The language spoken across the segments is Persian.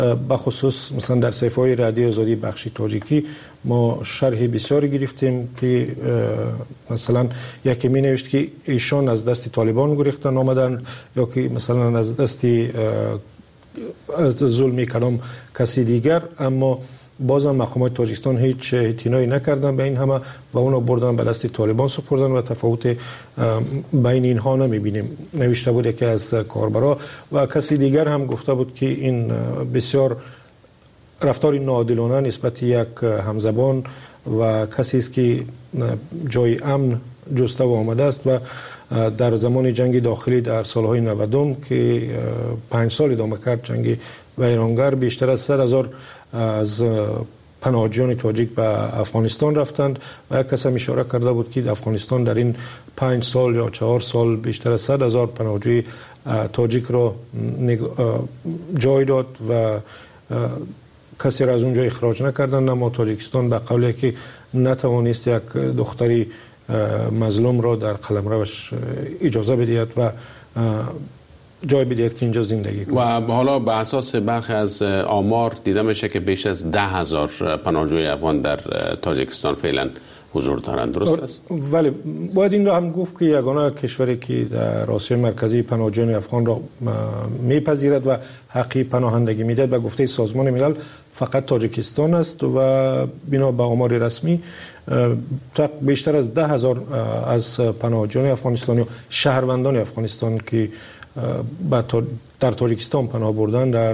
بخصوص مثلا در صفحه‌های رادیو آزادی بخش تاجیکی ما شرح بسیاری گرفتیم که مثلا یکی می نوشت که ایشان از دست طالبان گریختن آمدن یا که مثلا از دست از ظلم کدام کسی دیگر، اما بازم مقامات تاجیکستان هیچ اعتنایی نکردن به این همه و اونو بردن به دست طالبان سپردن و تفاوت بین اینها نمیبینیم. نوشته بود یکی از کاربرا و کسی دیگر هم گفته بود که این بسیار رفتار ناعادلانه نسبت یک همزبان و کسی است که جای امن جسته و آمده است و در زمان جنگ داخلی در سالهای 90 که 5 سال ادامه کرد جنگ ویرانگر، بیشتر از 100,000 از پناهجویان تاجیک به افغانستان رفتند و یک کس هم اشاره کرده بود که افغانستان در این 5 سال یا 4 سال بیشتر از 100,000 پناهجوی تاجیک را جای داد و کسی را از اونجا اخراج نکردند. اما تاجیکستان به قولی که نتوانست یک دختری مظلوم را در قلمروش اجازه بدهد و جای بدهد که اینجا زندگی کنه. و حالا به اساس برخی از آمار دیده میشه که بیش از 10,000 پناهجوی افغان در تاجیکستان فعلا حضور دارند، درست است؟ ولی باید این را هم گفت که یگانه کشوری که در آسیای مرکزی پناهجویان افغان را میپذیرد و حقی پناهندگی میدهد به گفته سازمان ملل فقط تاجیکستان است و بنا به آمار رسمی بیشتر از 10,000 از پناهجویان افغانستانی و شهروندان افغانستان که در تاجیکستان پناه بردن در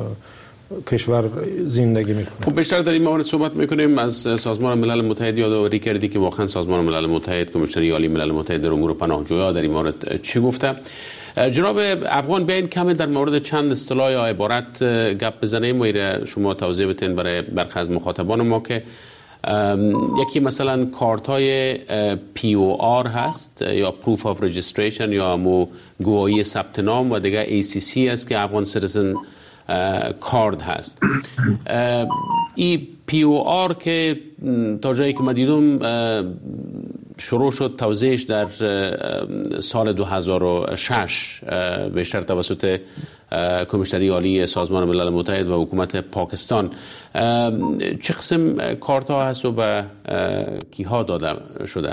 کشور زندگی میکنه. خب بیشتر در این مورد صحبت میکنیم از سازمان ملل متحد. یادآوری کردی که واقعا سازمان ملل متحد، کمیسیون عالی ملل متحد در امور پناهجویان در این مورد چی گفته؟ جناب افغان بیاین کمی در مورد چند اصطلاح یا عبارت گپ بزنیم و شما توضیح بدین برای برخی از مخاطبان ما که یکی مثلا کارت های POR هست یا Proof of Registration یا همو گواهی ثبت نام و دیگه ACC است که افغان سیتیزن کارد هست. این POR که تا جایی که من دیدم شروع شد توزیعش در سال 2006 بیشتر توسط کمیسیون عالی سازمان ملل متحد و حکومت پاکستان. چه قسم کارت ها هست و به کیها داده شده؟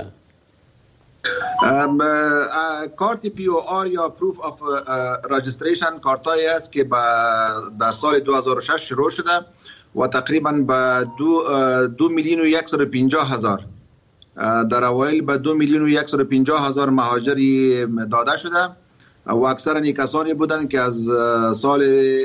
کارت POR یا Proof of Registration کارتایی است که در سال 2006 شروع شده و تقریبا به 2,150,000 در اوایل به 2,150,000 مهاجری داده شده و اکثرا کسانی بودند که از سال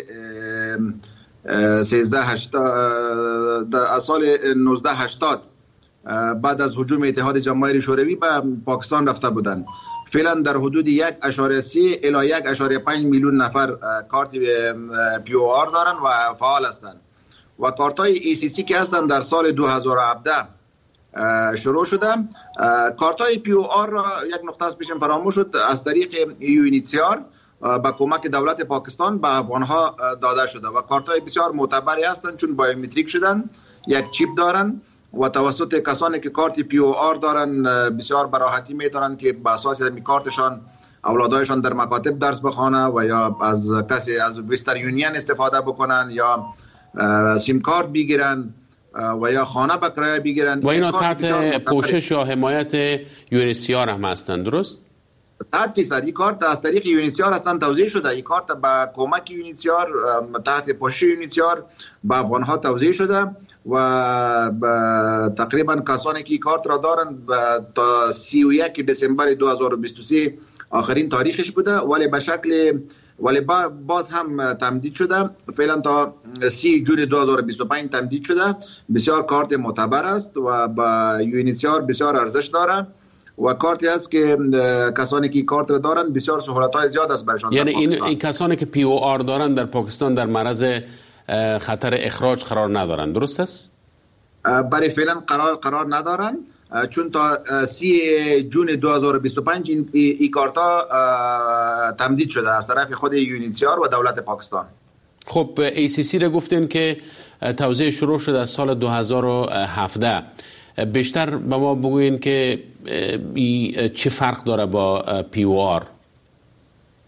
1980 بعد از هجوم اتحاد جماهیر شوروی به پاکستان رفته بودند. فعلا در حدود 1.3 الی 1.5 میلیون نفر کارت POR دارند و فعال هستند و کارت های ECC که هستند در سال 2017 شروع شده. کارت های POR را یک نقطه از پیشم فراموش شد، از طریق UNHCR با کمک دولت پاکستان به افغانها داده شده و کارت های بسیار معتبری هستند چون بایومتریک شدن، یک چیپ دارن و توسط کسانی که کارت POR دارن بسیار براحتی میتونن که به اساس کارتشان اولادایشان در مکاتب درس بخوانه و یا از کسی از وستر یونین استفاده بکنن یا سیم کارت بگیرن و یا خانه به کرایه بگیرن و اینا تحت پوشش یا حمایت UNHCR هم هستند، درست؟ 100% این کارت از طریق UNHCR هستن توزیع شده. این کارت با کمک UNHCR تحت پوشش UNHCR به افغانها توزیع شده و تقریبا کسانی که کارت را دارن تا 31 دسامبر 2023 آخرین تاریخش بوده، ولی باز هم تمدید شده. فعلا تا 30 جون 2025 تمدید شده. بسیار کارت معتبر است و با UNHCR بسیار ارزش داره و کارتی است که کسانی که کارت را دارن بسیار سهولت‌های زیاد است برشان. یعنی این کسانی که POR دارن در پاکستان در معرض خطر اخراج قرار ندارن، درست است؟ برای فعلا قرار ندارن چون تا 30 جون 2025 این کارتا تمدید شده از طرف خود UNHCR و دولت پاکستان. خب ACC را گفتین که توزیع شروع شده از سال 2017. بیشتر به ما بگوین که چه فرق داره با POR؟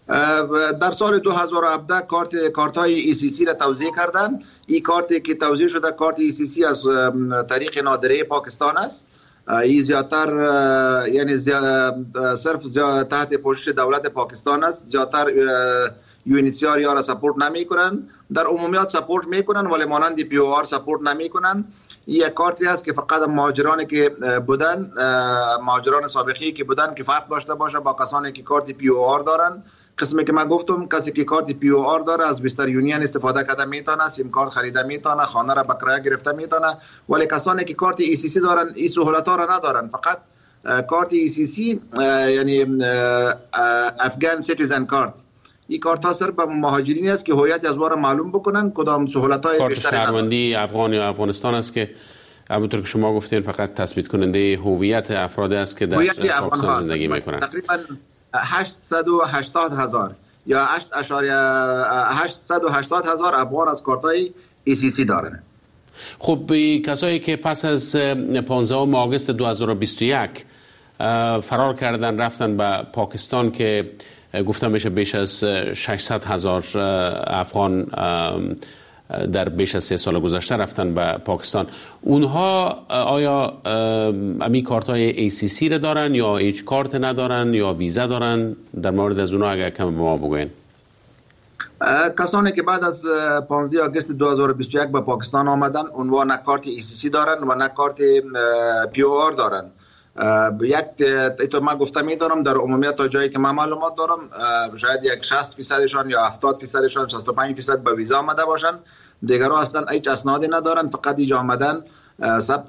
در سال 2017 کارت های ECC را توزیع کردن. این کارتی که توزیع شده کارت ECC از طریق نادره پاکستان است. این زیادتر یعنی صرف تحت پوشش دولت پاکستان است. زیادتر UNHCR یا را سپورت نمی کنن. در عمومیات سپورت می کنن ولی مانند POR سپورت نمی کنن. یک کارتی هست که فقط مهاجرانی که بودن، مهاجران سابقی که بودن کفایت داشته باشه با کسانی که کارت POR دارن. قسمی که من گفتم کسی که کارت POR داره از وسترن یونین استفاده کرده میتونه، سیم کارت خریده میتونه، خانه را به کرایه گرفته میتونه. ولی کسانی که کارت ECC دارن این سهولت ها را ندارن. فقط کارت ECC یعنی افغان سیتیزن کارت، این کارت ها صرف به مهاجرین است که هویت از وارا معلوم بکنن کدام سهولت های بیشتری ندارن. کارت شهروندی افغان یا افغانستان است که همونطور که شما گفتین فقط تثبیت کننده هویت افراد است که در پاکستان زندگی میکنن. تقریبا 880,000 یا 880,000 افغان از کارتای ECC دارن. خب کسایی که پس از 15 آگوست 2021 فرار کردن رفتن به پاکستان که گفتم میشه بیش از 600,000 افغان در بیش از 3 سال گذشته رفتن به پاکستان، اونها آیا امی کارت های ACC را دارن یا هیچ کارت ندارن یا ویزا دارن؟ در مورد از اونها اگر کم به ما بگوین. کسانی که بعد از 15 آگوست 2021 به پاکستان آمدن اونها نه کارت ECC دارن و نه کارت POR دارن. یک من گفته میدارم در عمومیت تا جایی که من معلومات دارم شاید یک 60% یا 70% 65% به ویزا آمده باشن. دیگرها اصلا هیچ اسنادی ندارن، فقط اینجا آمدن ثبت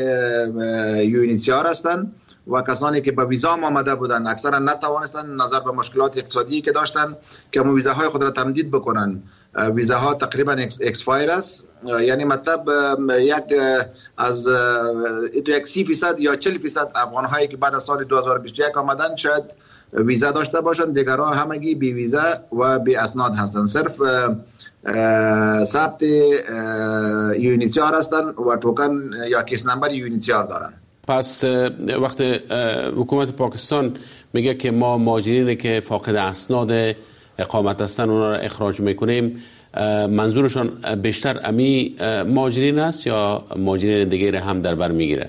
UNHCR هستن و کسانی که به ویزا آمده بودن اکثرا نتوانستن نظر به مشکلات اقتصادی که داشتن که هم ویزاهای خود را تمدید بکنن. ویزاها تقریبا اکسپایر است، یعنی مطلب از 30% یا 40% افغان هایی که بعد از سال 2021 آمدن شاید ویزا داشته باشند، دیگرها همگی بی ویزا و بی اسناد هستند، صرف ثبت UNHCR هستند و توکن یا کیس نمبر UNHCR دارن. پس وقت حکومت پاکستان میگه که ما مهاجرینی که فاقد اسناد اقامت هستن اونا را اخراج میکنیم، منظورشان بیشتر امی مهاجرین است یا مهاجرین دیگه هم در بر میگیره؟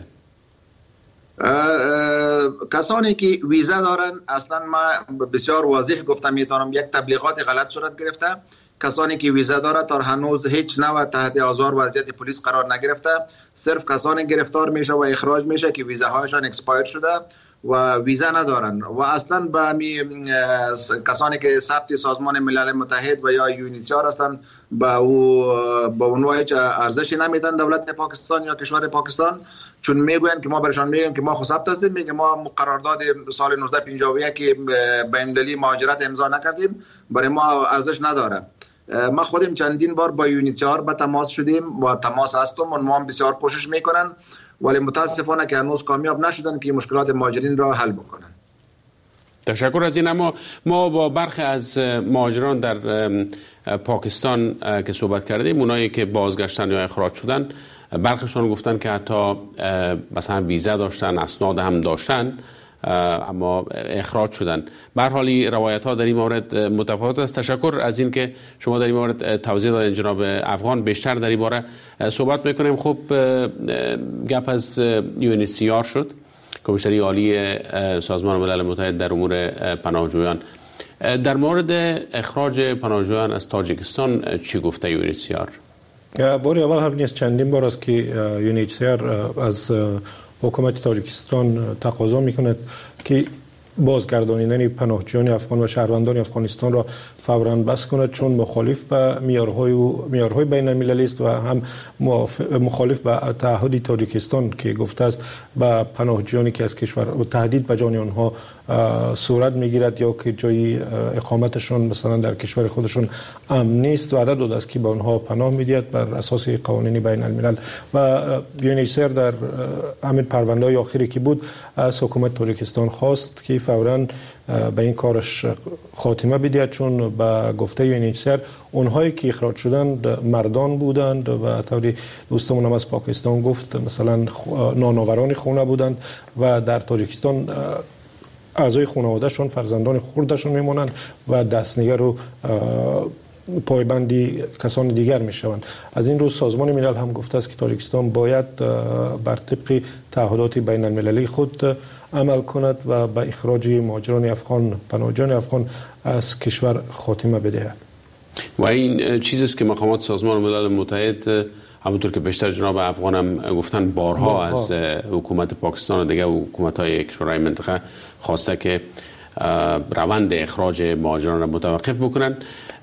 کسانی که ویزا دارن اصلا ما بسیار واضح گفتم میتونم یک تبلیغات غلط صورت گرفته. کسانی که ویزا داره تا هنوز هیچ نوع تحت آزار وضعیت پلیس قرار نگرفته. صرف کسانی گرفتار میشه و اخراج میشه که ویزاهایشان اکسپایر شده و ویزا ندارن و اصلا با کسانی که ثبت سازمان ملل متحد و یا UNHCR هستن با اونها هیچ ارزشی نمیدن دولت پاکستان یا کشور پاکستان، چون میگوین که ما برشان میگیم که ما خود ثبت هستیم، میگه ما قرارداد سال 1951 که بین‌المللی مهاجرت امضا نکردیم، برای ما ارزش نداره. ما خودم چندین بار با UNHCR به تماس شدیم و تماس هستم و ما بسیار کوشش میکنن ولی متاسفانه که هنوز کامیاب نشدن که مشکلات مهاجرین را حل بکنن. تشکر از این. اما ما با برخی از مهاجران در پاکستان که صحبت کردیم، اونایی که بازگشتن یا اخراج شدن، برخیشون گفتن که حتی مثلا ویزا داشتن، اسناد هم داشتن اما اخراج شدن. به هر حال روایت ها در این مورد متفاوت است. تشکر از این که شما در این مورد توضیح دادین جناب افغان. بیشتر در این باره صحبت میکنیم. خب گپ از UNHCR شد، کمیشنری عالی سازمان ملل متحد در امور پناهجویان. در مورد اخراج پناهجویان از تاجیکستان چی گفته UNHCR؟ باری اول هم نیست، چندین بار است که UNHCR از حکومت تاجیکستان تقاضا میکند که بازگردانیدن پناهجویان افغان و شهروندان افغانستان را فوراً بس کند، چون مخالف به معیارهای بین المللی است و هم مخالف به تعهد تاجیکستان که گفته است به پناهجویانی که از کشور و تهدید به جان آنها صورت میگیرد یا که جای اقامتشان مثلا در کشور خودشون امن نیست، وعده داده است که به آنها پناه میدهد بر اساس قوانین بین الملل. و UNHCR در همین پرونده‌های آخری که بود از حکومت تاجیکستان خواست که فوراً به این کارش خاتمه بدهد، چون به گفته UNHCR اونهایی که اخراج شدند مردان بودند و طوری دوستمون هم از پاکستان گفت مثلا نانآوران خونه بودند و در تاجیکستان اعضای خانوادهشون، فرزندان خردشون میمونن و دستنگر رو پایبندی کسان دیگر میشوند. از این رو سازمان ملل هم گفته است که تاجیکستان باید بر طبق تعهدات بین المللی خود عمل کند و به اخراج مهاجران افغان، پناهجویان افغان از کشور خاتمه بدهد. و این چیزی است که مقامات سازمان ملل متحد همونطور که بیشتر جناب افغان هم گفتن بارها از حکومت پاکستان و دیگه حکومت‌های کشورهای منطقه خواسته که روند اخراج مهاجران را متوقف بکنن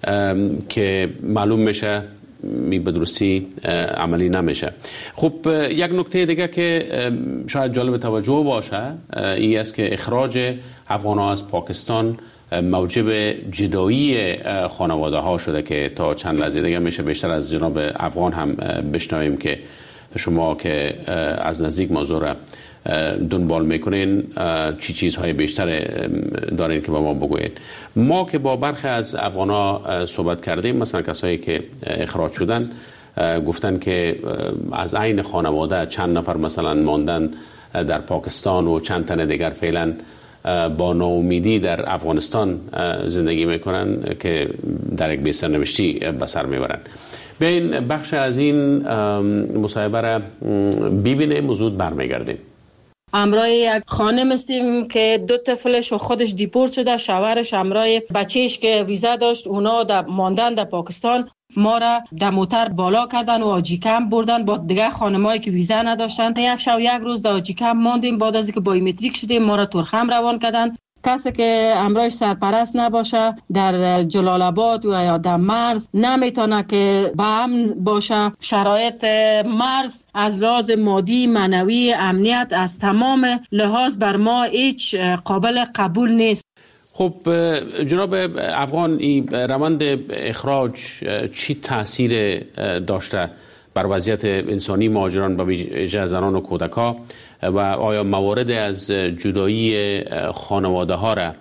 که معلوم میشه به درستی عملی نمیشه. خب یک نکته دیگه که شاید جالب توجه باشه این است که اخراج افغان‌ها از پاکستان موجب جدایی خانواده ها شده که تا چند لحظه دیگه میشه بیشتر از جناب افغان هم بشنویم که شما که از نزدیک موضوع را دنبال میکنین چی چیزهای بیشتر دارین که با ما بگوین. ما که با برخی از افغان ها صحبت کردیم، مثلا کسایی که اخراج شدن گفتن که از عین خانواده چند نفر مثلا ماندن در پاکستان و چند تن دیگر فعلا با ناامیدی در افغانستان زندگی میکنن که در یک بی‌سرنوشتی به سر میبرن. بیاین بخش از این مصاحبه را ببینیم و زود برمیگردیم. همراه یک خانم هستیم که 2 طفلش و خودش دیپورت شده، شوهرش همراه بچهش که ویزا داشت، اونا ماندن در پاکستان. ما را در موتر بالا کردن و آجیکم بردن با دیگه خانمایی که ویزا نداشتن. یک شب یک روز در آجیکم ماندیم. بعد از اینکه بایومتریک شدیم ما را ترخم روان کردن. کسی که همراهش سرپرست نباشه در جلال آباد و یا در مرز نمیتونه که با امن باشه. شرایط مرز از لحاظ مادی، معنوی، امنیت از تمام لحاظ بر ما هیچ قابل قبول نیست. خب جناب افغان، این روند اخراج چی تاثیر داشته بر وضعیت انسانی مهاجران به ویژه زنان و کودک‌ها و آیا موارد از جدایی خانواده ها را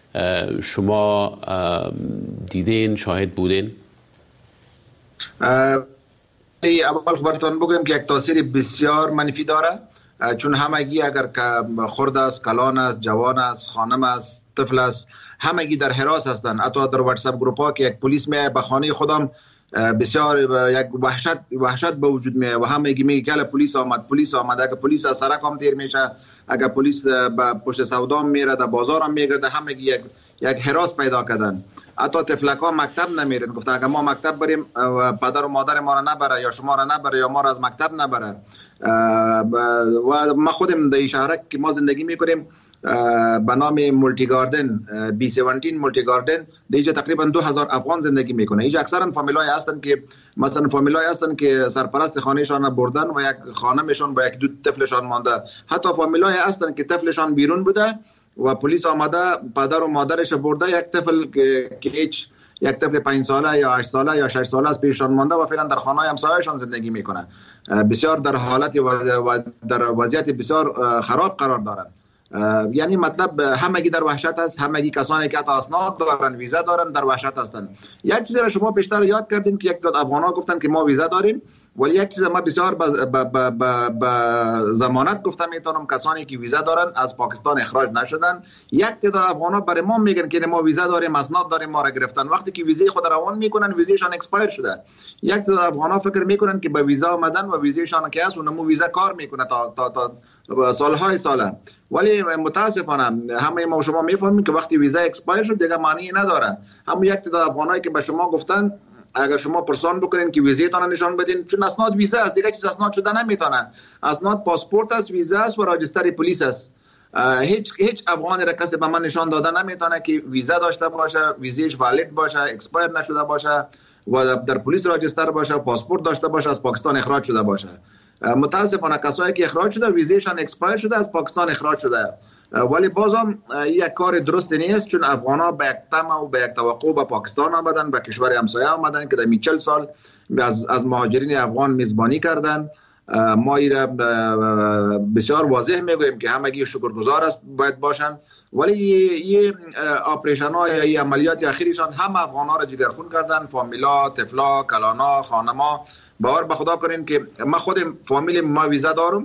شما دیدین، شاهد بودین؟ اول خبرتان بگویم که یک تاثیر بسیار منفی داره، چون همگی اگر که خرد است، کلان است، جوان است، خانم است، طفل است، همگی در حراس هستند. حتی در واتساپ گروپ ها که یک پلیس میاد به خانه خودم بسیار یک وحشت به وجود میاد و همگی میگه که پلیس آمد. اگر پلیس از سرک هم تیر میشه، اگر پلیس به پشت سودا میره، در بازار هم میگرده، همگی یک حراس پیدا کردن. حتی تفلک ها مکتب نمیرن، گفتن اگر ما مکتب بریم پدر و مادر ما را نبره یا شما را نبره یا ما را از مکتب نبره. و ما خودم در شهر که ما زندگی میکنیم به نام مولتی گاردن، B17 مولتی گاردن، دیجا تقریبا 2000 افغان زندگی میکنه. اینجا اکثرا فامیلای هستن که مثلا فامیلای هستن که سرپرست خانهشان بردن و یک خانمشون با یک 2 طفلشان مانده. حتی فامیلای هستن که طفلشان بیرون بوده و پلیس آمده پدر و مادرش برده، یک طفل که هیچ یک طفل 5 ساله یا 8 ساله یا 6 ساله از پیششان مانده و فعلا در خانه همسایه‌شان زندگی میکنه. بسیار در حالت و در وضعیت بسیار خراب قرار دارن. یعنی مطلب همگی در وحشت است، همگی کسانی که اسناد دارن، ویزا دارن در وحشت هستند. یک چیزی را شما پیشتر یاد کردیم که یک داد افغان‌ها گفتن که ما ویزا داریم، ولی یک چیز ما بسیار با ضمانت گفتم میتونم کسانی که ویزا دارن از پاکستان اخراج نشدن. یک تعداد افغان‌ها برای ما میگن که ما ویزا داریم، اسناد داریم، ما را گرفتن. وقتی که ویزای خود روان میکنن ویزایشان اکسپایر شده. یک تعداد افغان‌ها فکر میکنن که با ویزا آمدن و ویزایشان که هست اونمو ویزا کار میکنه تا سالهای ساله. ولی متاسفانه همه ما شما میفهمیم که وقتی ویزا اکسپایر شد دیگه معنی نداره. همون یک تعداد افغانایی که به شما گفتن اگر شما پرسان بکنین که ویزایتان نشان بدین، چون اسناد ویزا است، دیگه چیز اسناد شده نمیتونه. اسناد پاسپورت است، ویزا است و راجستر پلیس است. هیچ افغانی را کسی به من نشان داده نمیتونه که ویزا داشته باشه، ویزایش والید باشه، اکسپایر نشده باشه و در پلیس راجستر باشه، پاسپورت داشته باشه، از پاکستان اخراج شده باشه. متاسفانه کسایی که اخراج شده ویزایشان اکسپایر شده از پاکستان اخراج شده. ولی بازم یک کار درست نیست، چون افغان‌ها به یک طمع و به یک توقع به پاکستان آمدن، به کشور همسایه آمدن که در 40 سال از مهاجرین افغان میزبانی کردن. ما ایره بسیار واضح میگوییم که همگی شکرگزار است باید باشن، ولی یه آپریشن ها یا یه عملیات اخیرشان هم افغان ها را جگرخون کردن، فامیلا، طفلا، کلانا، خانما. باور به خدا کنین که ما خودم فامیل ما ویزا دارم،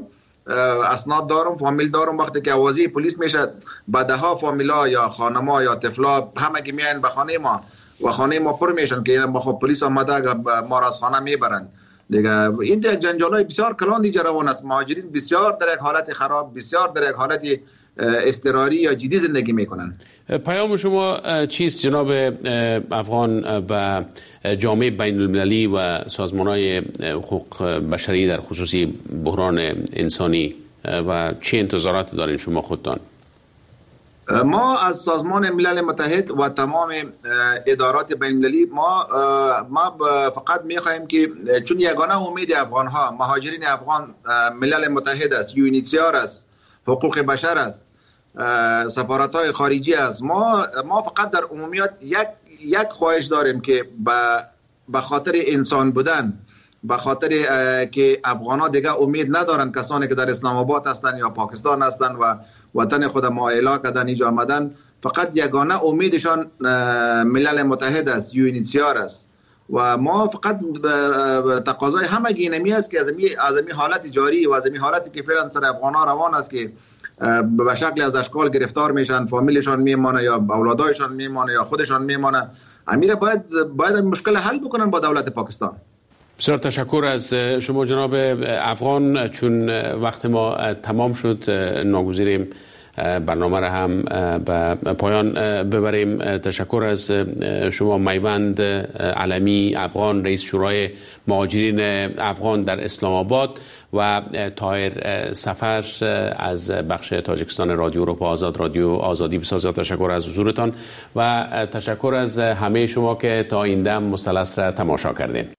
اسناد دارم، فامیل دارم. وقتی که آوازی پلیس میشه بعدها فامیلا یا خانما یا طفلا همگی میان به خانه ما و خانه ما پر میشن که ما خب پلیس آمده ما را از خانه میبرن دیگه. این جنجالای بسیار کلان دیگه روان است. مهاجرین بسیار در یک حالت خراب، بسیار در یک حالت اضطراری یا جدی زندگی میکنن. پیام شما چیست جناب افغان و جامعه بین المللی و سازمان‌های حقوق بشری در خصوصی بحران انسانی و چه انتظارات دارین شما خودتان؟ ما از سازمان ملل متحد و تمام ادارات بین المللی ما فقط میخواهیم که چون یگانه امید افغان ها مهاجرین افغان ملل متحد است، UNHCR است، حقوق بشر است، سفارت های خارجی است. ما فقط در عمومیت یک خواهش داریم که به خاطر انسان بودن، به خاطر که افغان ها دیگه امید ندارن، کسانی که در اسلام آباد هستن یا پاکستان هستن و وطن خود ما اعلا کردن اینجا آمدن، فقط یگانه امیدشان ملل متحد است، UNHCR است. و ما فقط تقاضای همگی اینمی است که از این حالت جاری و از این حالتی که فعلا سر افغان ها روان است که به شکل از اشکال گرفتار میشن، فامیلشان میمانه یا اولادایشان میمانه یا خودشان میمانه، امیر باید مشکل حل بکنن با دولت پاکستان. بسیار تشکر از شما جناب افغان. چون وقت ما تمام شد ناگزیریم برنامه را هم به پایان ببریم. تشکر از شما میوند علمی افغان، رئیس شورای مهاجرین افغان در اسلام آباد، و طاهر سفر از بخش تاجیکستان رادیو اروپا آزاد، رادیو آزادی. بسیار تشکر از حضورتان و تشکر از همه شما که تا این دم مثلث را تماشا کردین.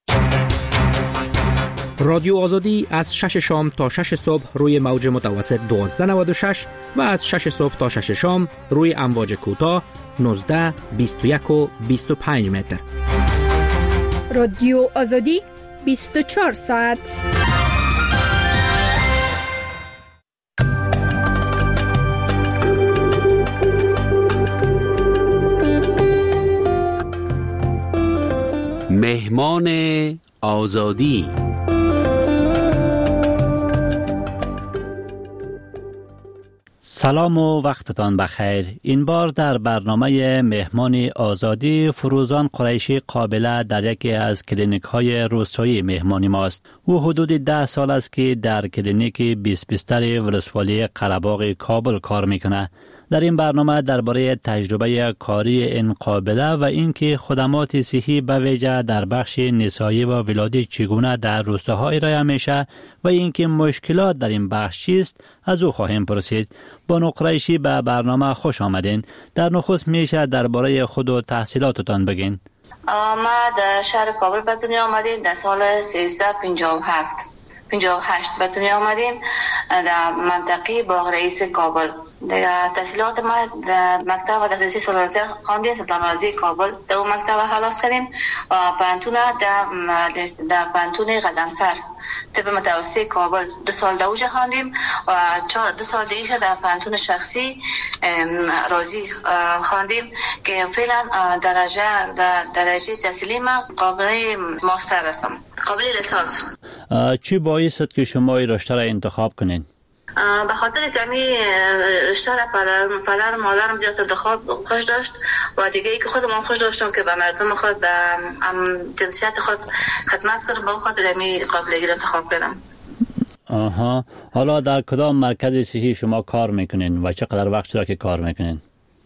رادیو آزادی از 6 شام تا 6 صبح روی موج متوسط 1296 و از 6 صبح تا 6 شام روی امواج کوتاه 19، 21 و 25 متر. رادیو آزادی 24 ساعت. مهمان آزادی. سلام و وقتتان بخیر. این بار در برنامه مهمان آزادی فروزان قریشی قابله در یکی از کلینیک های روستایی مهمانی ماست. او حدود 10 سال است که در کلینیک 20 بستر ولسوالی قره‌باغ کابل کار میکنه. در این برنامه درباره تجربه کاری این قابله و اینکه خدمات صحی به ویژه در بخش نسایی و ولادت چگونه در روستاها ارائه میشه و اینکه مشکلات در این بخش چیست از او خواهیم پرسید. بانو قریشی به برنامه خوش آمدین. در نخست میشه درباره خود و تحصیلاتتان بگین. ما در شهر کابل به دنیا آمدیم در سال 1358 به دنیا آمدیم در منطقه باغ رئیس کابل. در تحصیلات ما در مکتب و دسترسی سالارتی خواندیم، سلطن‌آزی کابل در اون مکتب خلاص کردیم و پانتون در پانتون غزنفر طب متوسط کابل 2 سال دوجه خواندیم و 2 سال دیگه در پانتون شخصی رازی خواندیم که فعلا درجه تحصیلی ما قابل ماستر هستم، قابل لیسانس. چی باعث شد که شما این رشته را انتخاب کنین؟ به خاطر کمی رشته را پدر و مادرم زیاد انتخاب خوش داشت و دیگه ای که خودم خوش داشتم که به مردم خود به جنسیت خود خدمت کنم، به خاطر می قابلیت را انتخاب کردم. آها. حالا در کدام مرکز صحی شما کار میکنین و چقدر وقت را که کار میکنین؟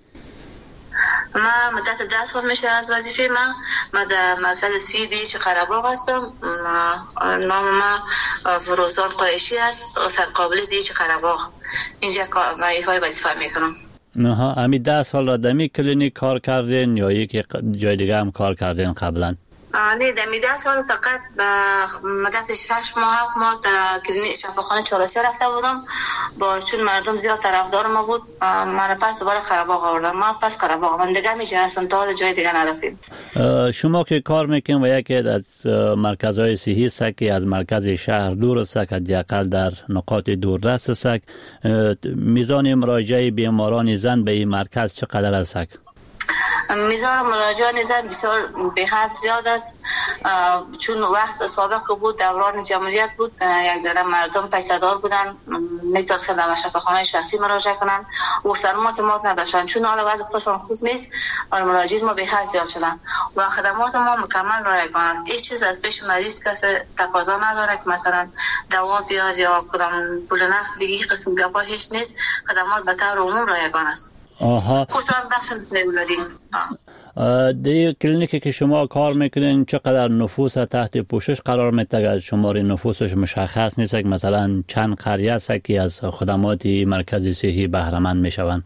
ما مدت 10 سال میشه از وظیفه ما در مرکز سیدی چه قره‌باغ هستم. نام ما فروزان قریشی است و سرقابل دی چه قره‌باغ اینجا وظیفه میکنم. نه امی 10 سال را دمی کلینیک کار کردین یا یک جای دیگه هم کار کردین قبلا؟ نه دمی 10 سال فقط به مدت 6 ماه 7 ماه در کلینیک شفاخانه چهارراه رفته بودم با چون مردم زیاد طرفدار ما بود من پس دوباره قره‌باغ آوردم. ما پس قره‌باغ من دیگه میشه اصلا تا جای دیگه نرفتیم. شما که کار میکنین و یکی از مرکزهای صحی است که از مرکز شهر دور است، حداقل در نقاط دوردست است، میزان مراجعه بیماران زن به این مرکز چقدر است؟ میزان مراجعان زن بسیار به حد زیاد است، چون وقت سابق بود دوران جمهوریت بود، یک ذره مردم پیسه‌دار بودن، میترسن در شفاخانه شخصی مراجعه کنن و خدمات ما نداشتن، چون حالا وضع اقتصادشون خوب نیست و مراجعین ما به حد زیاد شدن و خدمات ما مکمل رایگان است. هیچ چیز از پیش مریض کسی تقاضا نداره که مثلا دوا بیار یا کدام پول نقد بگی، قسم گپا هیچ نیست. خدمات به طور عموم رایگان است. خصوصا بخش ولادی. در کلینیکی که شما کار میکنین چقدر نفوس تحت پوشش قرار میده؟ شمار نفوسش مشخص نیست که مثلا چند قریه است که از خدمات مرکز صحی بهره مند میشوند؟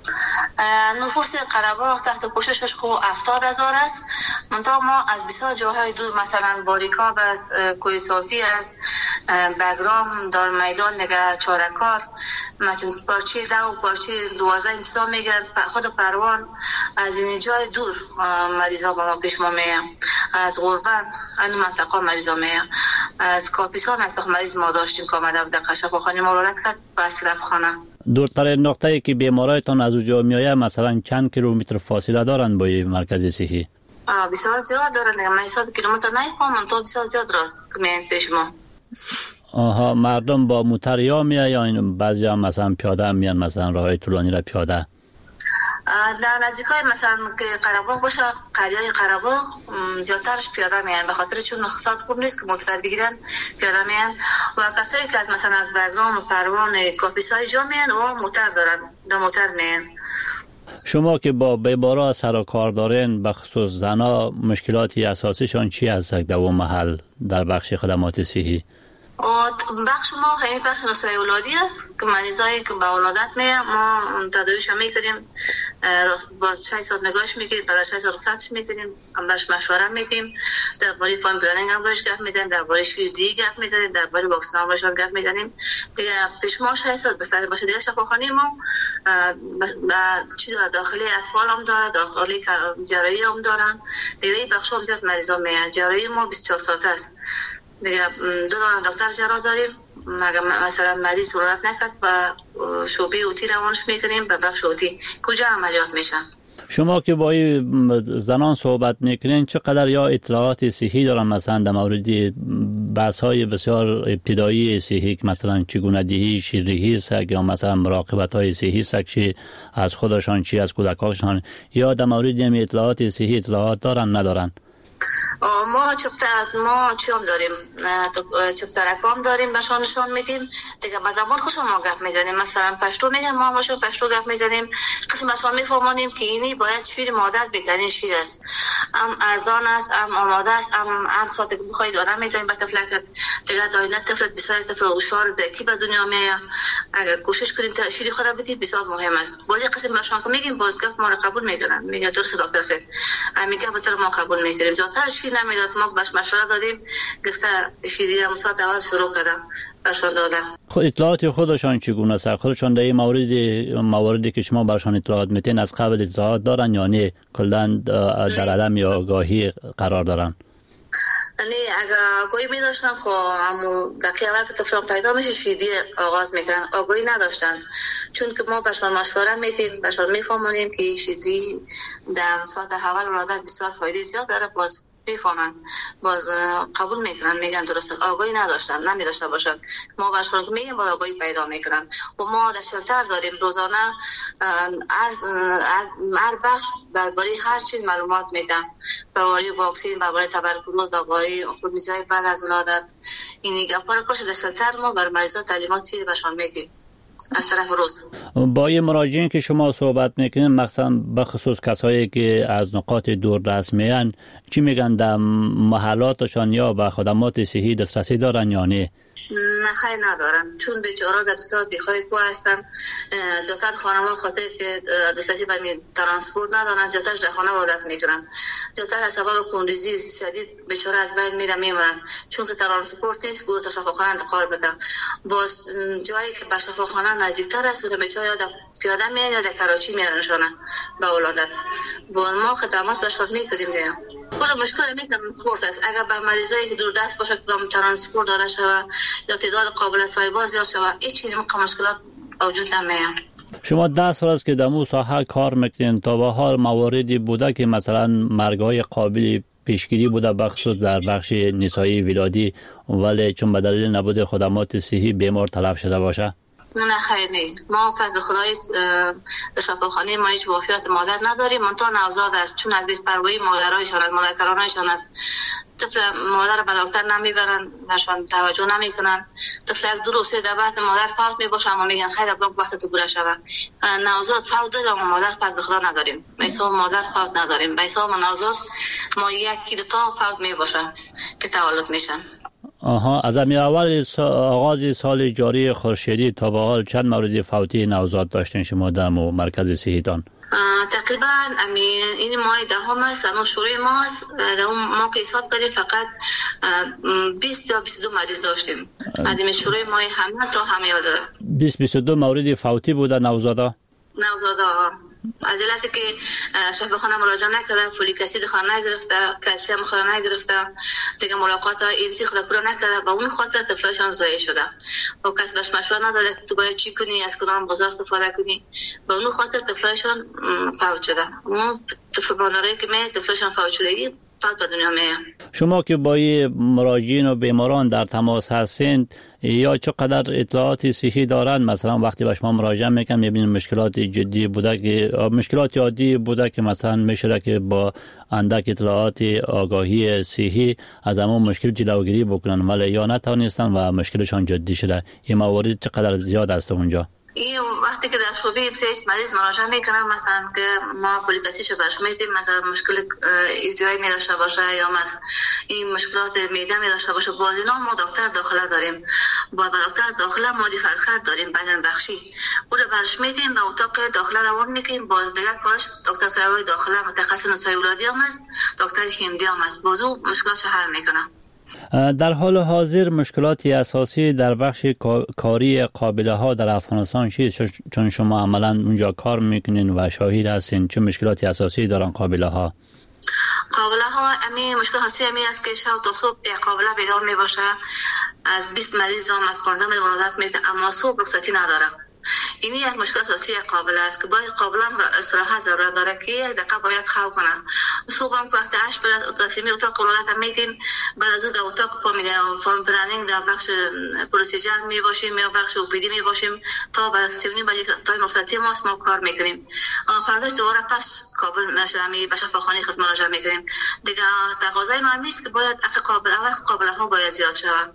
نفوس قره‌باغ تحت پوششش خو 70,000 است. منتها ما از بسیار جاهای دور مثلا باریکاب است، کوی صافی است، بگرام، دار میدان دیگه، چارکار، مثلا پارچه 10 و پارچه 12 انتظام میگیرن. خود پروان از این جای دور مریضا با ما پیش ما میان، از غربن این منطقه مریضا میان، از کاپیسا منطقه مریض ما داشتیم که آمده بود در شفاخانه ما رولت کرد به اصرف خانه. دورترین نقطه‌ای که بیمارایتان از اونجا میآید مثلا چند کیلومتر فاصله دارند با مرکز صحی؟ بسیار زیاد دارند، من حساب کیلومتر نمی‌کنم، تا بسیار زیاد راست میان پیش ما. مردم با موتر یا میآیند، بعضی هم مثلا پیاده میان، مثلا راه طولانی را پیاده؟ در نزدیکای مثلا که قره‌باغ باشه، قریه‌های قره‌باغ زیادترش پیاده میان، به خاطر چون اقتصاد خوب نیست که موتور بگیرن، پیاده میان. و کسایی که از مثلا از بگرام و پروان کاپیسای جا میان و موتر دارن، دو موتر میان. شما که با بیمارا سر و کار دارین، به خصوص زنا، مشکلاتی اساسیشان چی هست در اون محل در بخش خدمات صحی؟ بخش ما همین بخش نسای ولادی است که مریضایی که با ولادت میان ما تداویش میکنیم، باز 6 ساعت نگاهش میکنیم، بعد 6 ساعت رخصتش میکنیم، همش مشوره میدیم، درباره فامیل پلنینگ هم باش گپ میزنیم، درباره شیردی گپ میزنیم، درباره واکسن هم باش گپ میزنیم دیگه. پیش ما 6 ساعت بسر باشه دیگه. شفاخانه ما چی داره، داخلی اطفال هم داره، داخلی جراحی هم دارن دیگه. بخش ها بسیار مریضا میان. جراحی ما 24 ساعت است دیگه. 2 دکتر جراح داریم، مثلا مریض ولادت نکرد و شعبه اوتی روانش میکنیم به بخش اوتی کجا عملیات میشن. شما که با زنان صحبت میکنین چقدر یا اطلاعات صحی دارن مثلا در مورد بحث های بسیار ابتدایی صحی که مثلا چگونگی شیردهی است یا مثلا مراقبت های صحی است که از خودشان چی از کودکانشان، یا در مورد این اطلاعات صحی اطلاعات دارن ندارن؟ ما چی هم داریم، چپترک هم داریم، بهشان نشان میدیم دیگه. با زبان خوش ما گپ میزنیم، مثلا پشتو میگن ما باشون پشتو گپ میزنیم، قسم بهشان میفهمانیم که اینی باید شیر مادر بهترین شیر است، هم ارزان است، هم آماده است، هم ساعت که بخواید آدم میزنیم به طفلک دیگه. دایره طفلت بسیار طفل هوشیار ذکی به دنیا میاد. اگر کوشش کنیم تا شیر خود بدید بسیار مهم است. باید قسم بهشان که میگیم باز گپ ما رو قبول میکنن، میگن درست دکتر صاحب میگه به طور ما قبول میکنیم. زیادتر شیر نمیداد، ما باش مشوره دادیم، گفته شیری هم ساعت اول شروع کردم بهشان دادم. اطلاعات خودشان چگونه است؟ خودشان در این مواردی که شما برشان اطلاعات میتین از قبل اطلاعات دارن یا نه کلا در عدم آگاهی قرار دارن؟ یعنی اگر آگاهی می داشتن خب همون دقیقه اول که طفلان پیدا میشه شیردی آغاز میکنن. آگاهی نداشتن چون که ما بهشان مشوره میدیم، بهشان میفهمونیم که شیردی در ساعت اول ولادت بسیار فایده زیاد داره، باز میفهمن، باز قبول میکنن، میگن درست. آگاهی نداشتن، نمیداشته باشن، ما بهشون که میگیم با آگاهی پیدا میکنن. و ما در شلتر داریم روزانه هر بخش درباره هر چیز معلومات میدم، درباره واکسن، درباره تبرکلوز، درباره خودمیزی بعد از ولادت. این گپا رو کاش در شلتر ما بر مریضا تعلیمات سیری بهشون میدیم از طرف روز. با این مراجعین که شما صحبت میکنین مثلا بخصوص کسایی که از نقاط دور دست میان چی میگن؟ در محلاتشان یا به خدمات صحی دسترسی دارن یا نه؟ نه خیلی ندارن، چون بیچاره در بسیار بیخواه کو هستن. زیادتر خانم‌ها خاطر که دسترسی به ترانسپورت ندارن، زیادتر در خانه عادت میکنن، زیادتر از سبب خونریزی شدید بیچاره از بین میمونن، چون که ترانسپورت نیست گروه تا شفاخانه انتقال بدن. باز جایی که به شفاخانه نزدیکتر است اون بیچاره یا پیاده میان یا در کراچی میارنشونه به ولادت. با ما خدمات بهشون میکنیم دیگه. کل مشکل ترانسپورت است. اگر به مریضایی که دور دست باشه که ترانسپورت داده شود یا تعداد قابل استفاده زیاد شود، هیچ چیزی مشکلات وجود نمیاد. شما 10 سال است که در اون ساحه کار میکنین، تا به حال مواردی بوده که مثلا مرگ‌های قابل پیشگیری بوده بخصوص در بخش نسایی ولادی، ولی چون به دلیل نبود خدمات صحی بیمار تلف شده باشه؟ نه خیر نه، ما پس خدای شفاخانه ما هیچ وفیات مادر نداریم. منتها نوزاد است، چون از بی‌پروایی مادرایشان از مادرکرانایشان است. طفل مادر به دکتر نمیبرن، برشان توجه نمیکنن. طفل یک دو روز سه بعد مادر فوت میباشه، اما میگن خیر ابا وقت تو گذشته شود. نوزاد فوت داره اما مادر پس خدا نداریم. مثلا مادر فوت نداریم. مثلا نوزاد ما یکی دو تا فوت میباشه که تولد میشن. آها، از اول آغاز سال جاری خورشیدی تا به حال چند مورد فوتی نوزاد داشتین شما در مرکز صحیتان؟ تقریبا این ماه دهم است، اما شروع ماست ما که حساب کردیم فقط 20 یا 22 مریض داشتیم. از شروع ماه همه تا همه یاد 20-22 مورد فوتی بوده نوزادا. از علتی که شفاخانه مراجعه نکرده، فولیک اسید خود نگرفته، کلسیم خود نگرفته، دیگه ملاقات ایدسی خود پورا نکرده، با اون خاطر طفلشان ضایع شده. و کس بهش مشوره نداده که تو باید چی کنی، از کدام غذا استفاده کنی. با اون خاطر طفلشان فوت شده. اون طفل مادری که می طفلشان فوت شدگی فوت به دنیا می. شما که با مراجعین و بیماران در تماس هستین، یا چقدر اطلاعات صحی دارن؟ مثلا وقتی به شما مراجعه میکنن میبینید مشکلات جدی بوده که مشکلات عادی بوده که مثلا میشه که با اندک اطلاعات آگاهی صحی از همون مشکل جلوگیری بکنن، ولی یا نتونستن و مشکلشان جدی شده. این موارد چقدر زیاد است اونجا؟ این وقتی که در شعبه بسیج مریض مراجعه میکنن، مثلا که ما فولیک اسیدشو برش میدیم، مثلا مشکل ایدیای می داشته باشه یا مثلا این مشکلات معده می داشته باشه، باز اینا ما دکتر داخله داریم. با دکتر داخله ما فرخت داریم بدن بخشی، او رو برش میدیم به اتاق داخله روان میکنیم. باز دیگه کارش دکتر سایه‌های داخله متخصص نسای ولادی هم است، دکتر هیمدی هم است، بازو مشکلاتش حل میکنه. در حال حاضر مشکلاتی اساسی در بخش کاری قابله ها در افغانستان چیست؟ چون شما عملا اونجا کار میکنین و شاهد هستین، چه مشکلاتی اساسی دارن قابله ها؟ قابله ها امی مشکل هستی امی است که شب تا صبح یک قابله بیدار می باشه، از 20 مریض هم از 15 مریض ولادت میده، اما صبح رخصتی نداره. این یک مشکل اساسی قابله است که باید قابله استراحت ضرورت داره که یک دقیقه باید خواب کنه. صبح هم وقت 8 بعد تصمیم اتاق ولادت میدیم، بعد از اون در اتاق فامیلی پلنینگ در بخش پروسیجر می باشیم یا بخش اوپیدی می باشیم تا بعد 3:30 تا رخصتی ماست ما کار میکنیم. فرداش دوباره پس کابل مشامی به شفاخانه خود مراجعه میکنیم. دیگه تقاضای ما است که باید قابله ها باید زیاد شود.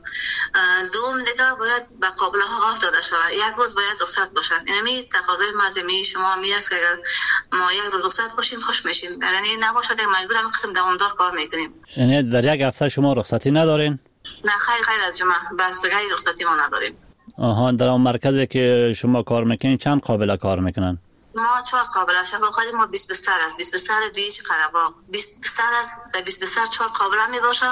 دوم دیگه باید به قابله ها آف داده شود، یک روز باید رخصت باشن. یعنی تقاضای مازمی شما می است که اگر ما یک روز رخصت باشیم خوش میشیم، یعنی نباشه دیگه مجبور هم قسم دوامدار کار میکنیم. یعنی در یک هفته شما رخصتی ندارین؟ نه خیر از جمعه بس دیگه رخصتی ما نداریم. آها، در اون مرکزی که شما کار میکنین چند قابله کار میکنن؟ ما 4 قابله شفاخانه ما 20 بستر است، 20 بستر دیش قرباق 20 بستر است، در 20 بستر 4 قابله می باشه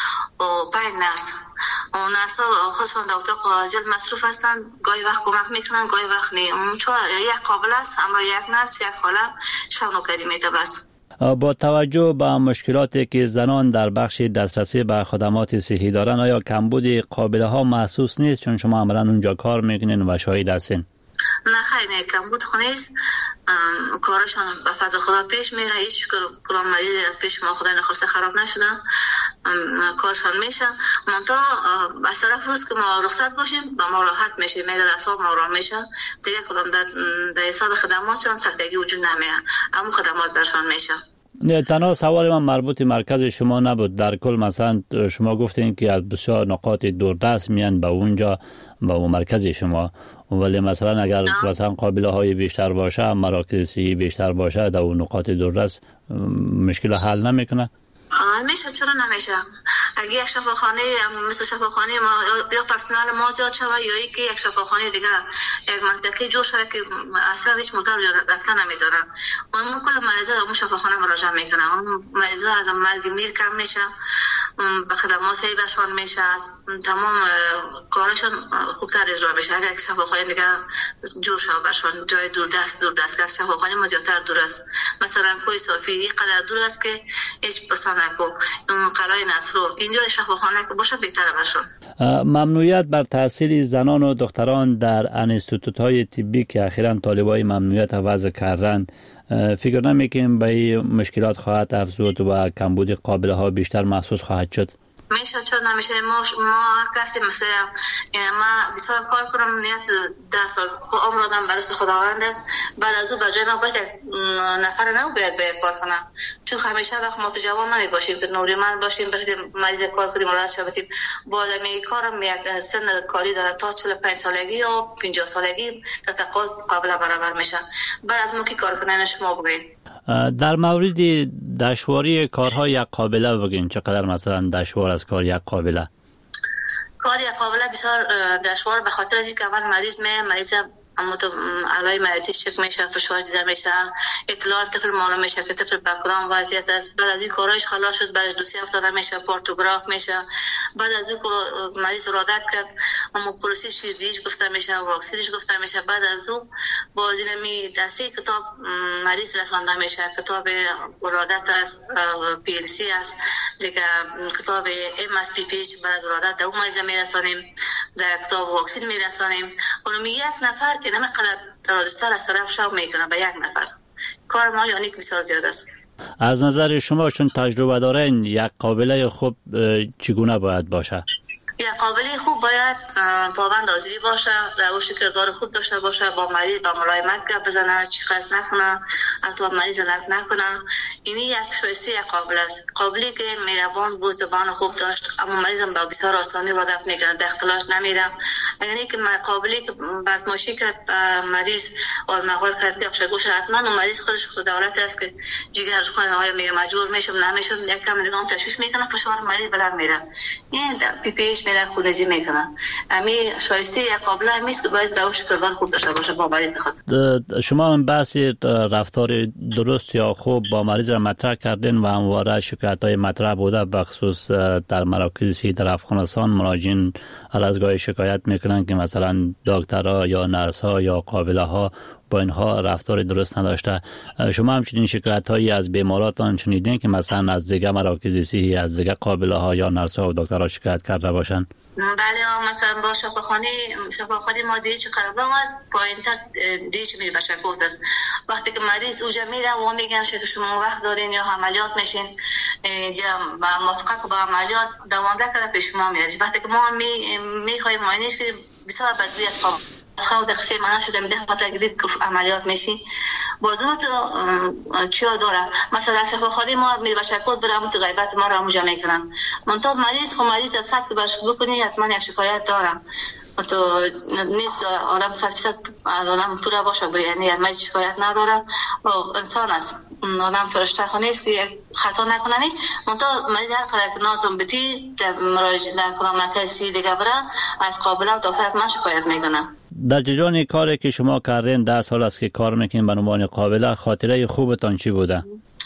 و 5 نرس. و نرس ها خودشون در اتاق عاجل مصروف هستن، گاهی وقت کمک میکنن گاهی وقت نه. چون یک قابله است اما یک نرس یک خاله شب نوکری میده بس. با توجه به مشکلاتی که زنان در بخش دسترسی به خدمات صحی دارن، آیا کمبود قابله ها محسوس نیست چون شما عملاً اونجا کار میکنین و شاهد هستین؟ نه خیلی نه، کمبود خونه است. کارشان به فضل خدا پیش میره، هیچ کدام مریض از پیش ما خدای نخواسته خراب نشده، کارشان میشه. منتها از طرف روز که ما رخصت باشیم با ما راحت میشه، میدل اصاب ما را میشه دیگه، کدام در حساب خدماتشان سختگی وجود نمیه، اما خدمات درشان میشه. نه، تنها سوال من مربوط مرکز شما نبود، در کل مثلا شما گفتین که از بسیار نقاط دوردست میان به اونجا با مرکز شما، ولی مثلا اگر مثلا قابله های بیشتر باشه، مراکز صحی بیشتر باشه در اون نقاط دوردست، مشکل حل نمیکنه؟ میشه، چرا نمیشه؟ اگه یک شفاخانه مثل شفاخانه ما یا پرسنل ما زیاد شود یا اینکه یک شفاخانه دیگه یک منطقه جور شود که اصلا هیچ موتور رفتن نمیداره، اون کل مریضا در اون شفاخانه مراجعه میکنن، اون مریضا از مرگ میر کم میشه، به خدمات صحی بهشون میشه، تمام کارشون خوبتر اجرا میشه. اگر یک شفاخانه دیگه جور شود برشون جای دوردست که شفاخانه ما زیادتر دور است، مثلا کوی صافی اینقدر دور است که هیچ پرسان نکو، اون قلعه نصرو اینجا شفاخانه که باشه بهتره برشون. ممنوعیت بر تحصیل زنان و دختران در انستیتوت‌های طبی که اخیراً طالبای ممنوعیت وضع کردن، فکر نمی‌کنیم به این مشکلات خواهد افزود و کمبود قابله ها بیشتر محسوس خواهد شد؟ میشه چون نمیشه ما کسی مثل ما بسیار کار کنم نیت 10 سال عمر آدم برای خداوند است. بعد از او به جای ما باید نفر نو باید کار کنم، چون همیشه وقت ما جوان نمی باشیم که نوریمند باشیم بریم مریض کار کنیم ولادت شویم. با آدمی کارم یک سن کاری داره تا 45 سالگی یا 50 سالگی تقاضا قابل برابر میشه. بعد از ما کی کار کنن شما بگید. در مورد دشواری کارهای یک قابله بگین، چقدر مثلا دشوار از کار یک قابله؟ کار یک قابله بسیار دشوار به خاطر از اینکه اول مریض اما تو علای معده‌اش چک میشه، فشار دیده میشه، اطلاعات طفل معلوم میشه که طفل به کدام وضعیت است. بعد از این کارایش خلاص شد، بعدش دوسیه افتاده میشه، پورتوگراف میشه. بعد از این مریض رادت کرد، اما پروسی شیردیش گفته میشه، واکسینش گفته میشه. بعد از اون با زیرمی دستی کتاب مریض رسانده میشه، کتاب ولادت است، پی ال سی است دیگه، کتاب ام اس پی پیچ بعد ولادت دو مریض میرسانیم، در کتاب واکسین میرسانیم. اونم یک نفر که نمی‌قدر درازتر از طرف شو میکنه به یک نفر. کار ما یعنی که بسیار زیاد است. از نظر شما چون تجربه دارین یک قابله خوب چگونه باید باشه؟ یک قابلی خوب باید پابند حاضری باشه، روش کردار خوب داشته باشه، با مریض با ملایمت گپ بزنه، چیخاس نکنه، حتی مریض لط نکنه. این یک شایسته یک قابل است. قابلی که مهربان بود، زبان خوب داشت، اما مریض هم با بسیار آسانی وادت میکنه، دختلاش نمیره. اگر که قابلی که بدماشی کرد مریض اور مغول کرد که افشگوش حتما و مریض خودش خود دولت است که جگرش کنه آیا میگه مجبور میشم نمیشم، یک کم دیگه هم تشویش میکنه، فشار مریض بلند میره. این پی پیش میره خونریزی میکنه. امی شایسته یک قابله همیست که باید روش کردار خوب داشته باشه با مریض خود. شما هم بحثی رفتار درست یا خوب با مریض را مطرح کردین و همواره شکایت‌های مطرح بوده، بخصوص در مراکز صحی در افغانستان مراجعین از گاهی شکایت میکنن که مثلا دکترها یا نرس‌ها یا قابله‌ها با اینها رفتار درست نداشته. شما همچنین شکایت‌هایی از بیماراتان شنیدین که مثلا از دیگه مراکز صحی، از دیگه قابله‌ها یا نرس‌ها و دکترها شکایت کرده باشن؟ بله، مثلا با شفاخانه ما دیچ قربان است، پایین تا دیچ میره بچه کوت است. وقتی که مریض اوجا میره و میگن که شما وقت دارین یا عملیات میشین یا موافقت با عملیات دوام داره پیش ما میاد. وقتی که ما میخوایم معاینش کنیم بسیار بدبوی است. خود قصه معنا شده میده خاطر گرید که عملیات میشی بازم تو چیا داره. مثلا شفاخانه ما میره بچه کوت برام تو غیبت ما را مجا میکنن. منتها مریض از حد برش بکنی حتما یک شکایت دارم. تو نیست آدم 100% آدم پورا باشه بری، یعنی من شکایت ندارم و انسان است، آدم فرشته خو نیست که خطا نکننی. منتها مریض هر قدر که نازم بتی مراجعه در کدام مرکز دیگه بره از قابله و دکتر من شکایت میکنه. در جریان کاری که شما کردین 10 سال است که کار میکنین به عنوان قابله، خاطره خوبتان چی بوده؟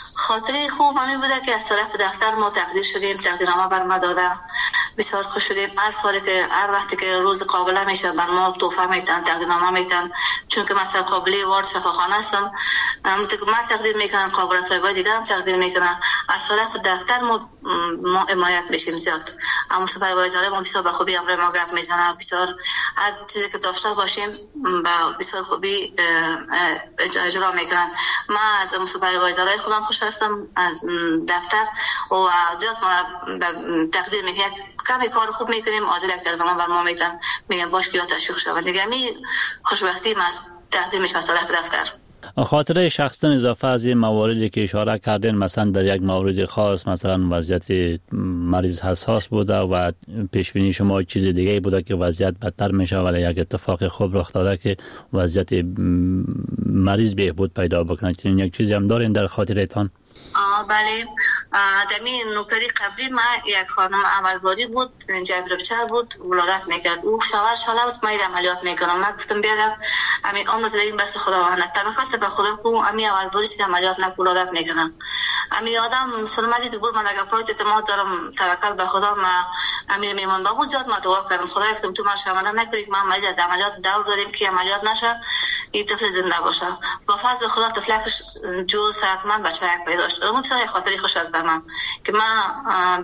خاطره خوب همین بوده که از طرف دفتر ما تقدیر شدیم، تقدیرنامه بر ما داده، بسیار خوش شدیم. هر سالی که هر وقتی که روز قابله میشه بر ما تحفه میدن، تقدیرنامه میدن. چون که مثلا قابله وارد شفاخانه هستم، من تقدیر میکنم، قابله صاحبای دیگه هم تقدیر میکنن. از طرف دفتر ما حمایت میشیم زیاد. اما سوپروایزر ما بسیار به خوبی امر ما گپ میزنه، بسیار هر چیزی که داشته باشیم با بسیار خوبی اجرا میکنن. من از سوپروایزرای خودم خوش هستم از دفتر و زیاد ما تقدیر میکنم. کمی کار خوب میکنیم، عاجل یک تقدیرنامه بر ما میدن، میگن باش که یا تشویق شود دیگه. می خوشبختی ما از تقدیم میشه از طرف دفتر. خاطره شخصا اضافه از این مواردی که اشاره کردین، مثلا در یک مورد خاص مثلا وضعیت مریض حساس بوده و پیش بینی شما چیز دیگه بوده که وضعیت بدتر میشه، ولی یک اتفاق خوب رخ داده که وضعیت مریض بهبود پیدا بکنه. چنین یک چیزی هم دارین در خاطرتان؟ بله، دمی نوکری قبلی ما یک خانم اولباری بود، جبربچر بود، ولادت میکرد. او شوهر شاله بود، ما عملیات میکنم. من گفتم بیادم همین آن نزدیم بس خداوند توکل به خدا کو همین اولباری که عملیات نک ولادت میکنم. همین آدم سلامتی تو من اگه پروت اعتماد دارم، توکل به خدا. ما همین میمون با بود زیاد ما دعا کردم خدایا گفتم تو ما شامل نکنی که ما عملیات دور داریم که عملیات نشه، این طفل زنده باشه. با فضل خدا طفلکش جور صحتمند بچه یک پیدا شد. اون بسیار خاطری خوش از برام که من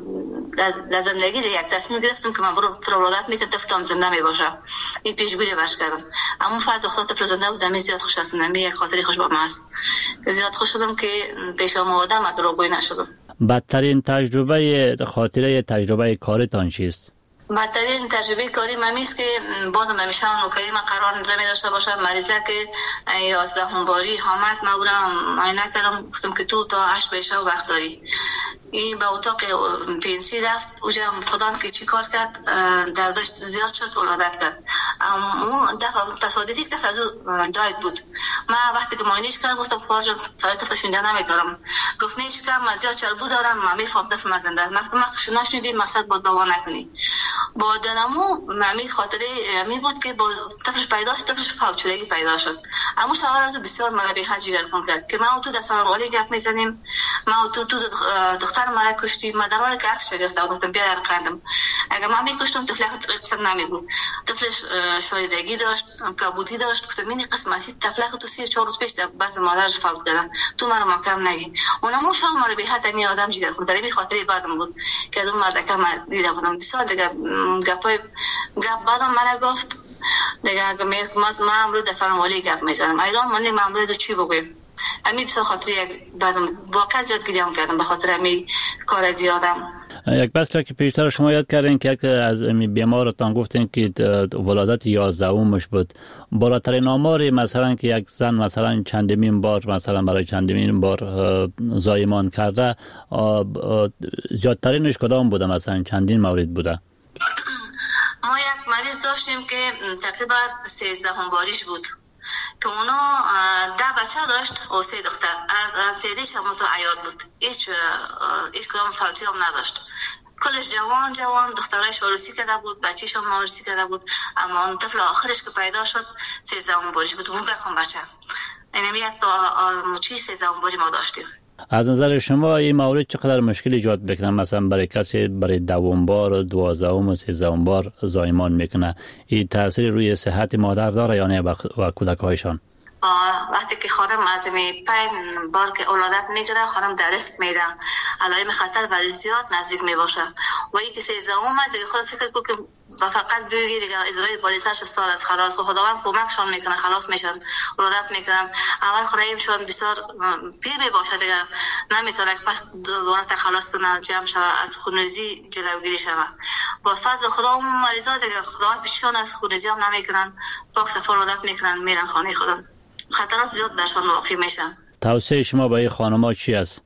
در زندگی یک تصمیم گرفتم که من برو ولادت میکنم طفلم زنده می باشه. این پیشگویی باش کردم. اما فقط وقتی طفل زنده بود دمی زیاد خوش هستم. یک خاطری خوش با من است. زیاد خوش شدم که پیش آمدم دروغگویی نشدم. بدترین تجربه خاطره تجربه کاریتان چیست؟ بدترین تجربه کاری ممیست که بازم همیشه نوکری من قرار نمی داشته باشم. مریضه که 11 باری حامد ما برام معاینه کردم، گفتم که تو تا 8 بشه وقت داری. این به اتاق پنسی رفت، اونجا خدا که چی کار کرد، دردش زیاد شد، ولادت کرد. اون دفعه تصادفی که از اون داید بود. من وقتی که معاینش کردم گفتم خواهر ساعت تفشونده نمیدارم. گفت نه چیکار، من زیاد چربو دارم، من میفهم دفعه مزنده. من نشنیدی مقصد با دوا نکنی. با دنمو ممی خاطره می بود که با طفلش پیدا شد، طفلش فوتشدگی پیدا شد. اما شوهر از بسیار مرا به حال جگر کن کرد که ما تو دستان والی گپ میزنیم، ما تو دختر مرا کشتی، ما در حالی که عکس گرفته گفتم بیا رقندم. اگه من میکشتم طفل قسم نمیگو. طفلش شایدگی داشت، کبودی داشت. گفتم این قسمتی طفل تو 3-4 روز پیش بعد مادرش فوت کردن، تو مرا محکم نگی. اونم شوهر مرا به حال می آدم جگر کن. در خاطره بعدم بود که اون مرد که من دیدم بودم بسیار دیگه گپ بعدم من گفت دیگه اگه ما امروز دستان والی گپ میزنم ایران من امروز چی بگویم. امی بسیار خاطر بعدم واقعا زیاد گریه کردم به خاطر امی کار زیادم. یک بس که پیشتر شما یاد کردین که یک از بیمارتان گفتین که ولادت 11 بود. بالاترین آمار مثلا که یک زن مثلا چندمین بار مثلا برای چندمین بار زایمان کرده، زیادترینش کدام بوده؟ مثلا چندین مورد بوده؟ ما یک مریض داشتیم که تقریبا 13 باریش بود که اونا 10 بچه داشت و 3 دختر. از 13 هم تو عیاد بود، هیچ کدام فوتی هم نداشت. کلش جوان دخترایش عروسی کرده بود، بچه‌ش هم عروسی کرده بود. اما اون طفل آخرش که پیدا شد 13 باریش بود. اون بخون بچه اینم یک تا مچی 13 باری ما داشتیم. از نظر شما این مورد چقدر مشکل ایجاد بکنه؟ مثلا برای کسی برای 10 بار، 12 و 13 بار زایمان میکنه، این تاثیر روی صحت مادر داره یا نه و کودکایشان؟ وقتی که خانم از 5 بار که ولادت میگیره خانم در ریسک میده، علائم خطر برای زیاد نزدیک میباشه. و این که 13 دیگه خود فکر کن که فقط بگی دیگه اجرای پالیسش سال از خلاص و خداوند کمکشون میکنه، خلاص میشن، ولادت میکنن. اول خورایمشون بسیار پیر میباشه دیگه نمیتونه پس دوباره خلاص کنه، جمع شوه، از خونریزی جلوگیری شوه. با فضل خدا اون مریضا دیگه خداوند پیششون از خونریزی هم نمیکنن، پاک صفا ولادت میکنن، میرن خانه خودم. خطرات زیاد برشون واقع میشن. توصیه شما به این خانم‌ها چی است؟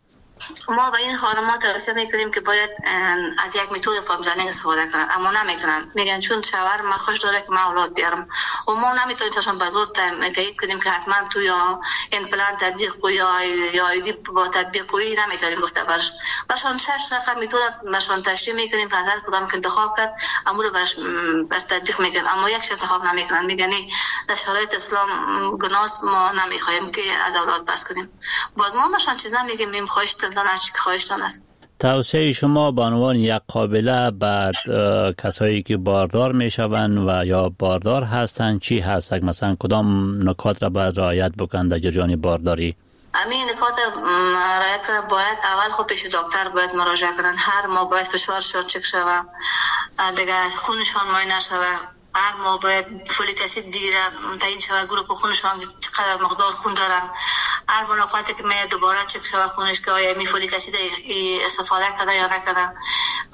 ما به این خانم‌ها توصیه میکنیم که باید از یک متد فامیلینگ استفاده کنن، اما نمیکنن. میگن چون شوهر من خوش داره که من اولاد بیارم و ما نمیتونیم تاشون به زور تایید کنیم که حتما تو یا امپلنت تطبیق کنی یا ایدی با تطبیق کنی، نمیتونیم گفته برشون 6 رقم متد برشون تشریح میکنیم، هر کدام که انتخاب کرد امور برش تطبیق میکنن، اما یک انتخاب نمیکنن. میگن در شرایط اسلام گناست، ما نمیخوایم که از اولاد بس کنیم. بعد ما برشون چیز نمیگیم، میم خواهش خواهشتان است. توصیه شما به عنوان یک قابله بعد کسایی که باردار میشوند و یا باردار هستند چی هست؟ مثلا کدام نکات را باید رعایت بکنند در جریان بارداری؟ همین نکات رعایت کنند. باید اول خود پیش دکتر باید مراجعه کنند. هر ماه باید فشارشون چک شوه، دیگه خونشون معاینه شوه. هر ماه باید فولیک اسید دیگه تعیین شوه، گروه خونشون چقدر مقدار خون دارن. هر ملاقاتی که می دوباره چک شوه خونش که آیا می فولیک اسید استفاده کرده یا نکرده. و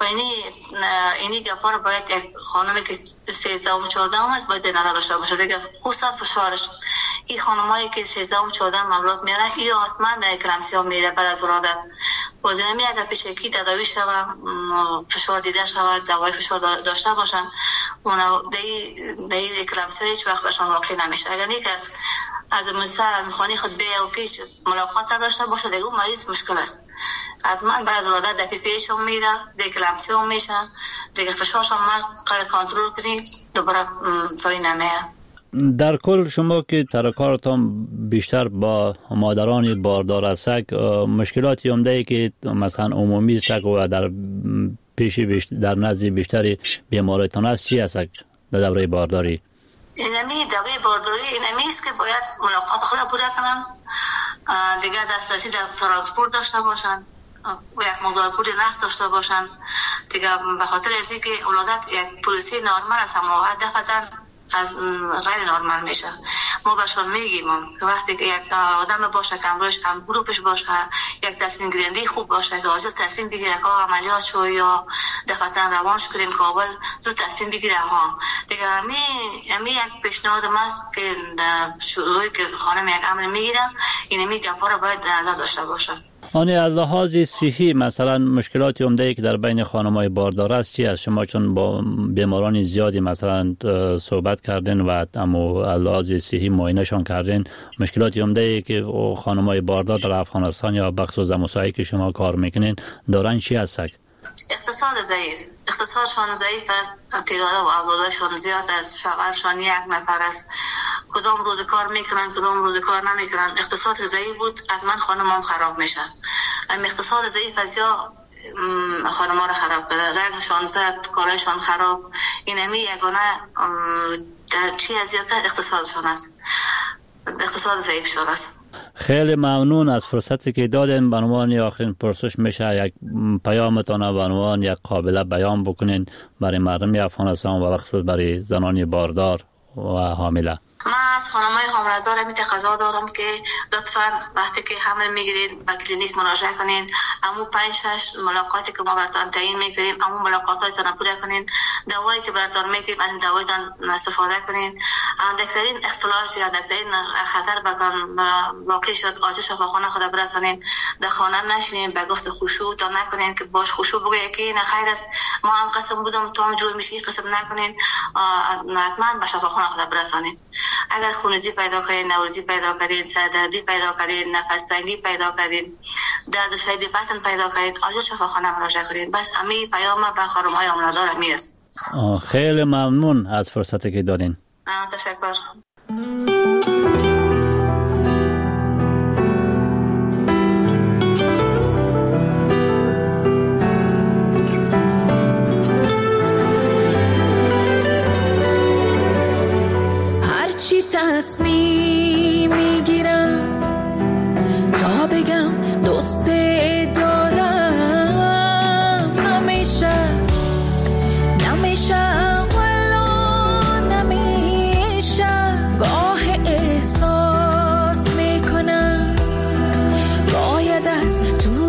اینی گپا رو باید یک خانمی که 13 و 14 است باید نداشته باشه دیگه، خصوصا فشارش. این خانمایی که 13 و 14 مولود میارن این حتما در اکلمسی ها میره بعد از ولادت. بازنمی اگر پیش یکی تداوی شوه، فشار دیده شوه، دوای فشار داشته باشن، اونا در اکلمسی ها هیچ وقت بهشان واقع نمیشه. اگر یک از خانه خود بیا و که ملاقات داشته باشه دیگه اون مریض مشکل است. حتما بعد ولادت در پیش هم میره، در اکلمسی هم میشه دیگه، فشارش هم من کنترل کنی دوباره توی نمیه. در کل شما که ترکارتان بیشتر با مادران باردار است، مشکلاتی عمده که مثلا عمومی است و در پیش در نزد بیشتری بیمارتان است چی است در دوره بارداری؟ اینمی دوره بارداری اینمی است که باید ملاقات خود پوره کنن، دیگه دسترسی در ترانسپورت داشته باشن و یک مقدار پول نقد داشته باشن دیگه، به خاطر از اینکه ولادت یک پروسه نرمال است اما دفعتاً از غیر نرمال میشه. ما بهشون میگیم که وقتی که یک آدم باشه که امروز هم گروپش باشه یک تصمیم گیرنده خوب باشه که حاضر تصمیم بگیره که عملیات شو یا دفتر روانش کنیم کابل تو تصمیم بگیره ها دیگه. امی یک پیشنهاد است که شروعی که خانم یک امر میگیره این می گپا رو باید در نظر داشته باشه. از لحاظ صحی مثلا مشکلات عمده‌ای که در بین خانم‌های باردار است چی است؟ شما چون با بیماران زیادی مثلا صحبت کردین و از لحاظ صحی معاینه‌شان کردین، مشکلات عمده‌ای که خانم‌های باردار در افغانستان یا بخصوص در مساحتی که شما کار میکنین دارن چی هست؟ اقتصاد ضعیف، اقتصادشان ضعیف است، تعداد و اولادشان زیاد است، شوهرشان یک نفر است، کدام روز کار میکنن کدام روز کار نمیکنن. اقتصاد ضعیف بود حتما خانم‌ها خراب میشه. اقتصاد ضعیف است یا خانم‌ها رو خراب کرده، رنگشان زرد، کارشان خراب. این یگانه در چی از یکت اقتصادشان است، اقتصاد ضعیف شده است. خیلی ممنون از فرصتی که دادین. به عنوان آخرین پرسش میشه یک پیامتان به عنوان یک قابله بیان بکنین برای مردم افغانستان و بخصوص برای زنان باردار و حامله. من از خانم‌های حامله دار می تقاضا دارم که لطفاً وقتی که حمل میگیرید به کلینیک مراجعه کنین. امو 5-6 ملاقاتی که ما براتون تعیین میکنیم امو ملاقاتاتون پوره کنین. دوایی که براتون میدیم از این دوایتون استفاده کنین. اندکترین اختلاج یا اندکترین خطر براتون واقع شد آجر شفاخانه خود برسانین. در خانه نشینین، به گفت خشوع تا نکنین که باش خشوع بگویی که این خیر است ما هم قسم بودم تو هم جور میشی، قسم نکنین. حتما به شفاخانه خود برسانین. اگر خونریزی پیدا کردید، نوریزی پیدا کردید، سردردی پیدا کردید، نفس تنگی پیدا کردید، درد شدید بطن پیدا کردید، آجر شفاخانه مراجعه کنید. بس همین پیام به خانم‌های حامله‌دار همی است. خیلی ممنون از فرصتی که دادین. تشکر. تصمیم میگیرم تا بگم دوست دارم همیشه نمیشه ولا نمیشه گاه احساس میکنم باید از تو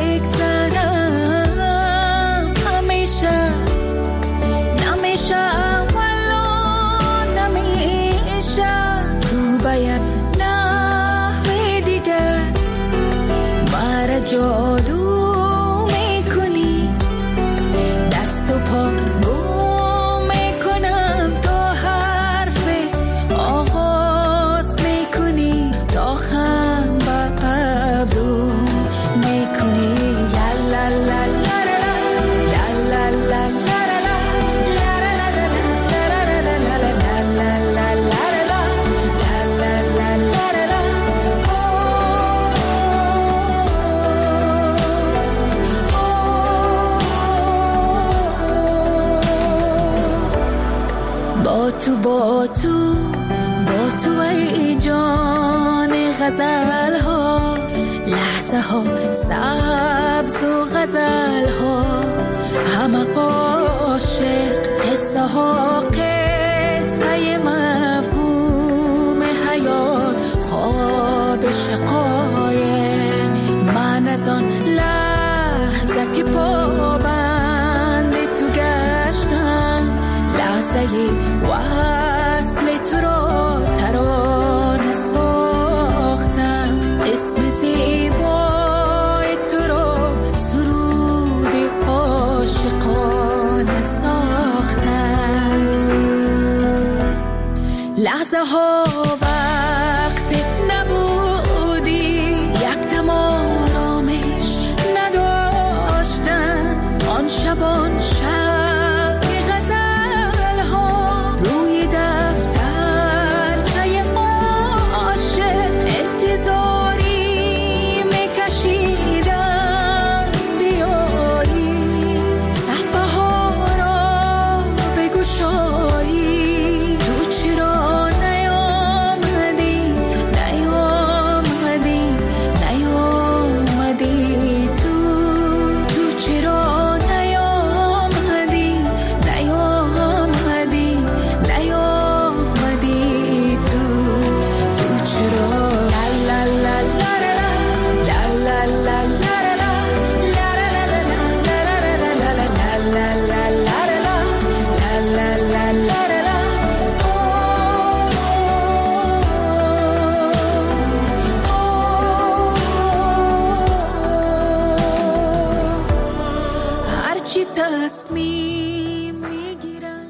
بگذرم همیشه نمیشه باید نحوه دیگر مرا جادو میکنی دست و پا گم میکنم تا حرف آغاز میکنی تا خم به ابرو میکنی لا لا لا لا لا لا لا با تو ای جان غزل ها لحظه ها سبز و غزل ها همه عاشق قصه ها قصه مفهوم حیات خواب شقایق من از آن لحظه که پابند تو گشتم لحظه وصل تو را ترانه ساختم اسم زیبای تو را سرود عاشقانه ساختم لحظه ها